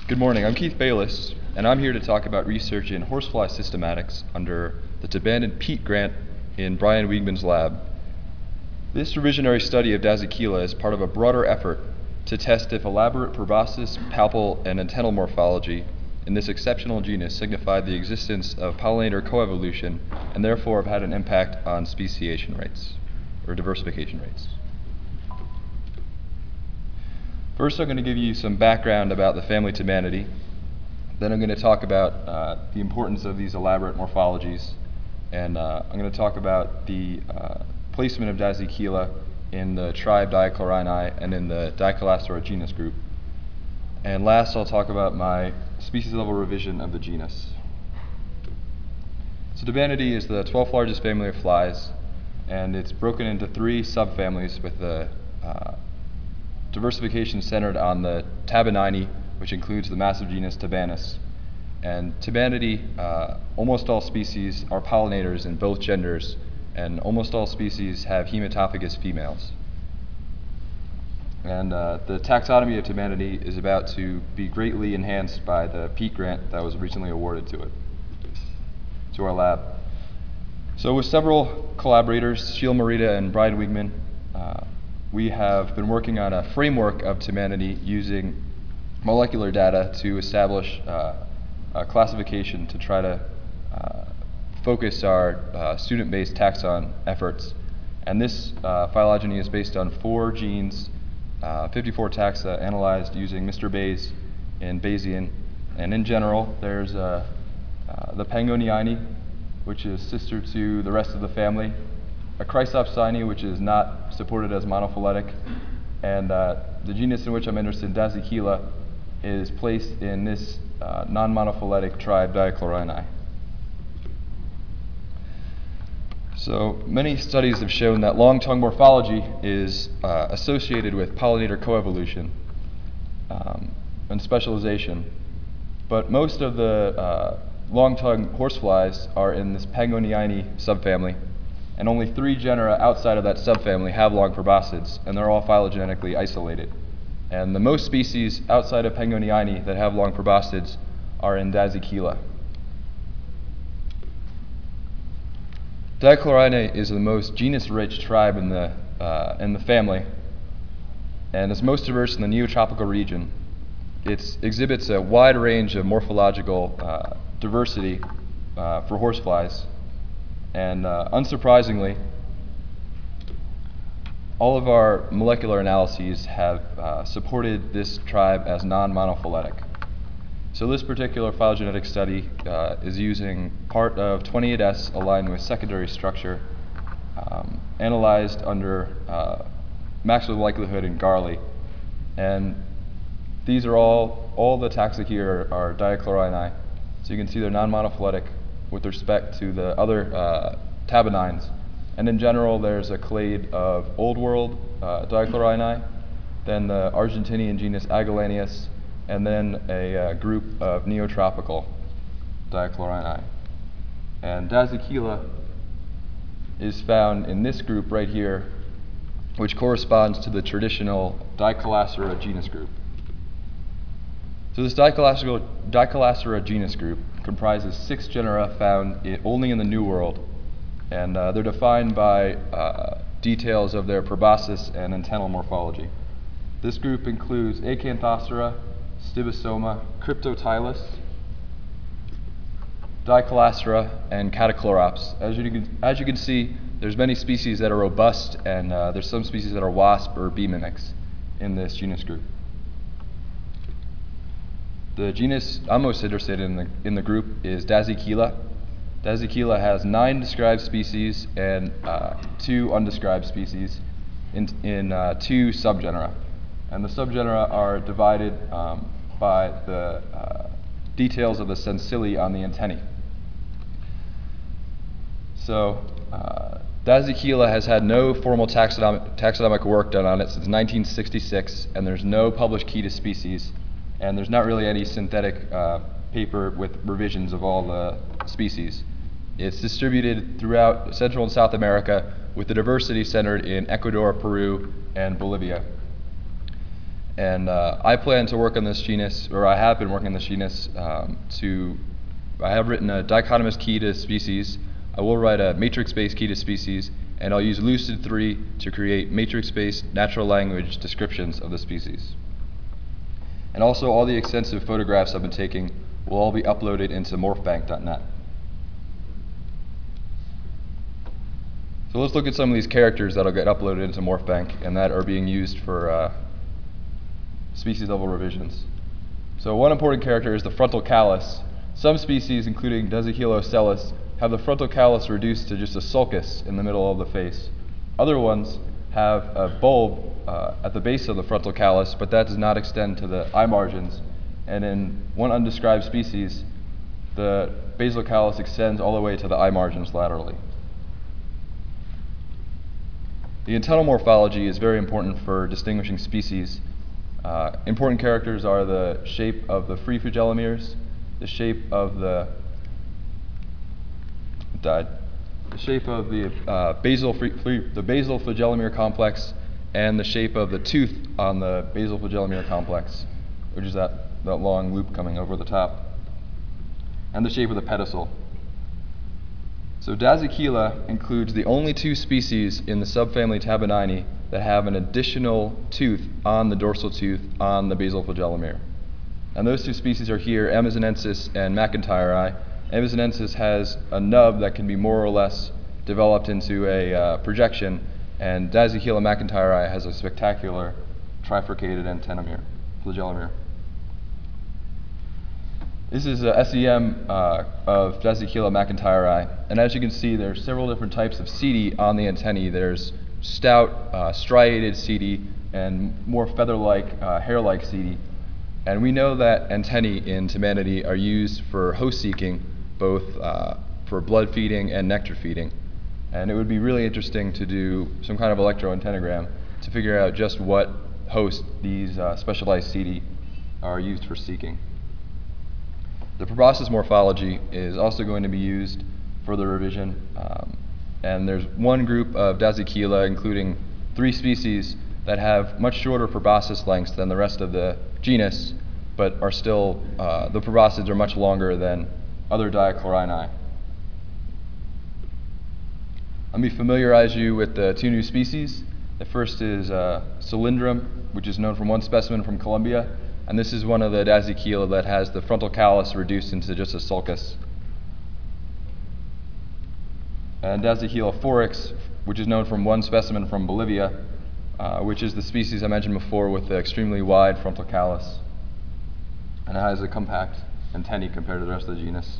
Good morning, I'm Keith Bayless, and I'm here to talk about research in horsefly systematics under the Tabannon Peat grant in Brian Wiegman's lab. This revisionary study of Dasychela is part of a broader effort to test if elaborate proboscis, palpal, and antennal morphology in this exceptional genus signified the existence of pollinator coevolution and therefore have had an impact on speciation rates, or diversification rates. First, I'm going to give you some background about the family Tabannidae. Then I'm going to talk about the importance of these elaborate morphologies. And I'm going to talk about the placement of Dasychela in the tribe Diachlorini and in the Dicholastra genus group. And last, I'll talk about my species-level revision of the genus. So Tabannidae is the 12th largest family of flies, and it's broken into 3 subfamilies with the diversification centered on the Tabannini, which includes the massive genus Tabannus. And Tabannidae, almost all species are pollinators in both genders, and almost all species have hematophagous females. And the taxonomy of Tabannidae is about to be greatly enhanced by the Peat grant that was recently awarded to our lab. So with several collaborators, Sheila Morita and Brian Wiegman, we have been working on a framework of Tabannidae using molecular data to establish a classification to try to focus our student-based taxon efforts. And this phylogeny is based on 4 genes, 54 taxa analyzed using Mr. Bayes in Bayesian. And in general, there's the Pangoniini, which is sister to the rest of the family, a Chrysopsini, which is not supported as monophyletic, and the genus in which I'm interested in, Dasychela, is placed in this non-monophyletic tribe Diachlorini. So many studies have shown that long tongue morphology is associated with pollinator coevolution and specialization, but most of the long tongue horseflies are in this Pangoniini subfamily, and only 3 genera outside of that subfamily have long proboscids, and they're all phylogenetically isolated. And the most species outside of Pangoniini that have long proboscids are in Dasychela. Diachlorini is the most genus-rich tribe in the family, and is most diverse in the neotropical region. It exhibits a wide range of morphological diversity for horseflies. And unsurprisingly, all of our molecular analyses have supported this tribe as non-monophyletic. So this particular phylogenetic study is using part of 28S aligned with secondary structure, analyzed under maximum likelihood in Garley. And these are all the taxa here are Diachlorini. So you can see they're non-monophyletic with respect to the other Tabannines. And in general, there's a clade of Old World Diachlorini, then the Argentinian genus Agelanius, and then a group of neotropical Diachlorini. And Dasychela is found in this group right here, which corresponds to the traditional Dicholastra genus group. So this Dicholastra genus group comprises 6 genera found only in the New World, and they're defined by details of their proboscis and antennal morphology. This group includes Acanthosera, Stibosoma, Cryptotylus, Dicholastra, and Catachlorops. As you can see, there's many species that are robust, and there's some species that are wasp or bee mimics in this genus group. The genus I'm most interested in the group is Dasychela. Dasychela has 9 described species and 2 undescribed species in 2 subgenera. And the subgenera are divided by the details of the sensili on the antennae. So Dasychela has had no formal taxonomic work done on it since 1966, and there's no published key to species. And there's not really any synthetic paper with revisions of all the species. It's distributed throughout Central and South America with the diversity centered in Ecuador, Peru, and Bolivia. And I plan to work on this genus, or I have been working on this genus I have written a dichotomous key to species. I will write a matrix-based key to species, and I'll use Lucid 3 to create matrix-based natural language descriptions of the species. And also all the extensive photographs I've been taking will all be uploaded into morphbank.net. So let's look at some of these characters that'll get uploaded into MorphBank and that are being used for species level revisions. So one important character is the frontal callus. Some species, including Desichelocellus, have the frontal callus reduced to just a sulcus in the middle of the face. Other ones have a bulb at the base of the frontal callus, but that does not extend to the eye margins. And in one undescribed species, the basal callus extends all the way to the eye margins laterally. The internal morphology is very important for distinguishing species. Important characters are the shape of the free flagellomeres, the shape of the basal flagellomere complex, and the shape of the tooth on the basal flagellomere complex, which is that long loop coming over the top, and the shape of the pedicel. So Dasychela includes the only two species in the subfamily Tabonini that have an additional tooth on the dorsal tooth on the basal flagellomere. And those two species are here, Amazonensis and McIntyre. Amazonensis has a nub that can be more or less developed into a projection, and Dasychela McIntyre has a spectacular trifurcated antennomere, flagellomere. This is a SEM of Dasychela McIntyre, and as you can see, there are several different types of setae on the antennae. There's stout, striated setae, and more feather-like, hair-like setae. And we know that antennae in Tamanidae are used for host seeking, both for blood feeding and nectar feeding. And it would be really interesting to do some kind of electroantennogram to figure out just what host these specialized setae are used for seeking. The proboscis morphology is also going to be used for the revision. And there's one group of Dasychela, including 3 species, that have much shorter proboscis lengths than the rest of the genus, but are still, the proboscids are much longer than other Diachlorini. Let me familiarize you with the 2 new species. The first is Cylindrum, which is known from one specimen from Colombia, and this is one of the Dasychela that has the frontal callus reduced into just a sulcus. And Dasychela forix, which is known from one specimen from Bolivia, which is the species I mentioned before with the extremely wide frontal callus. And it has a compact antennae compared to the rest of the genus.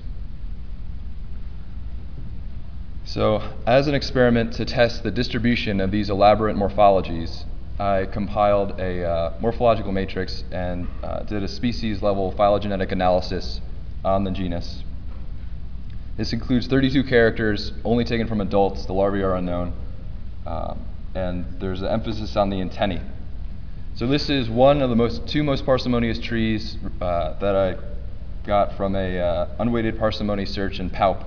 So, as an experiment to test the distribution of these elaborate morphologies, I compiled a morphological matrix and did a species-level phylogenetic analysis on the genus. This includes 32 characters, only taken from adults. The larvae are unknown. And there's an emphasis on the antennae. So this is one of the 2 most parsimonious trees that I got from a unweighted parsimony search in Paup.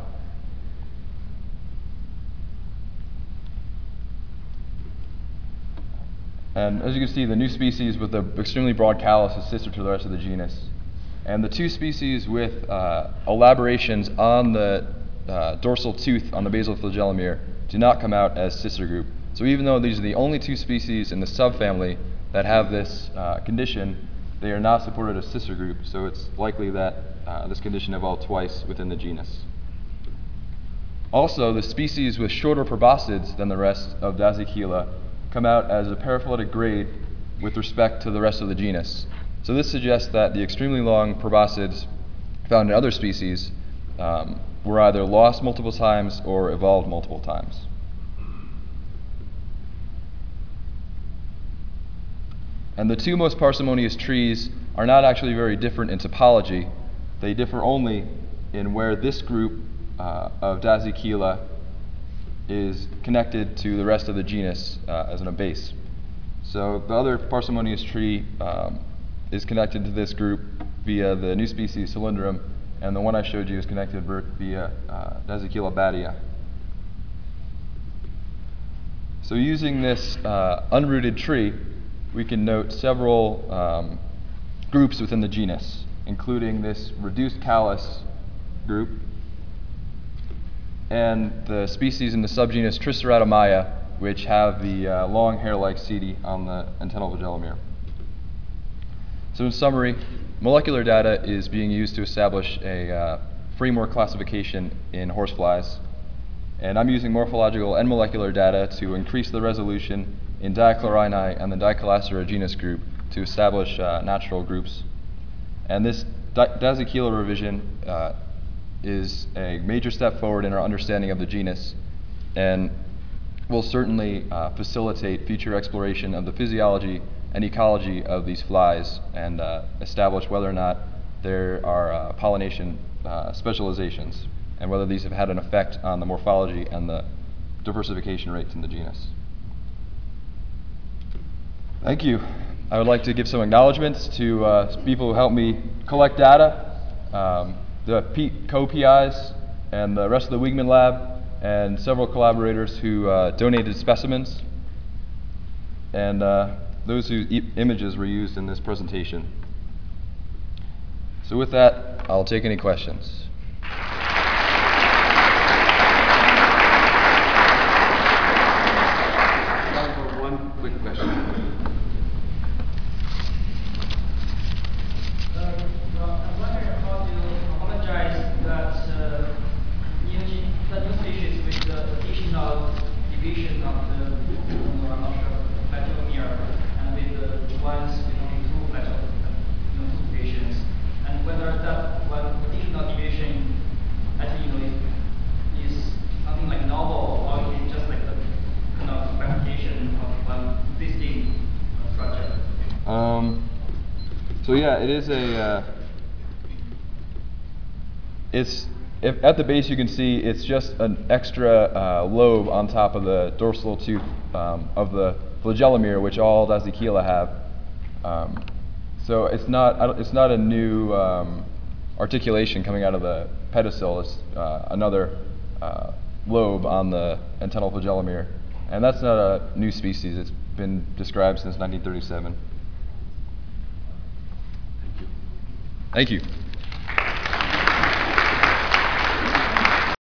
And as you can see, the new species with the extremely broad callus is sister to the rest of the genus. And the 2 species with elaborations on the dorsal tooth on the basal flagellomere do not come out as sister group. So even though these are the only 2 species in the subfamily that have this condition, they are not supported as sister group, so it's likely that this condition evolved twice within the genus. Also, the species with shorter proboscids than the rest of Dasychela come out as a paraphyletic grade with respect to the rest of the genus. So this suggests that the extremely long proboscids found in other species were either lost multiple times or evolved multiple times. And the 2 most parsimonious trees are not actually very different in topology. They differ only in where this group of Dasychela is connected to the rest of the genus as in a base. So the other parsimonious tree is connected to this group via the new species Cylindrum, and the one I showed you is connected via Dasychela batia. So using this unrooted tree, we can note several groups within the genus, including this reduced callus group and the species in the subgenus Triceratomaia, which have the long hair-like setae on the antennal flagellum. So in summary, molecular data is being used to establish a framework classification in horseflies, and I'm using morphological and molecular data to increase the resolution in Diachlorini and the Dicalastra genus group to establish natural groups. And this Dasychela revision is a major step forward in our understanding of the genus and will certainly facilitate future exploration of the physiology and ecology of these flies and establish whether or not there are pollination specializations and whether these have had an effect on the morphology and the diversification rates in the genus. Thank you. I would like to give some acknowledgments to people who helped me collect data, the co-PIs and the rest of the Wiegmann Lab, and several collaborators who donated specimens, and those whose images were used in this presentation. So with that, I'll take any questions. Time for one quick question. I'm wondering how do you homologize that new species with the additional division of the flagellum and with the ones with only two divisions, and whether that one additional division actually is something like novel or is it just like a kind of replication of one existing structure? So yeah, it is a. At the base you can see it's just an extra lobe on top of the dorsal tooth of the flagellum, which all Dasychela have. So it's not a new articulation coming out of the pedicel. It's another lobe on the antennal flagellum, and that's not a new species. It's been described since 1937. Thank you. Thank you.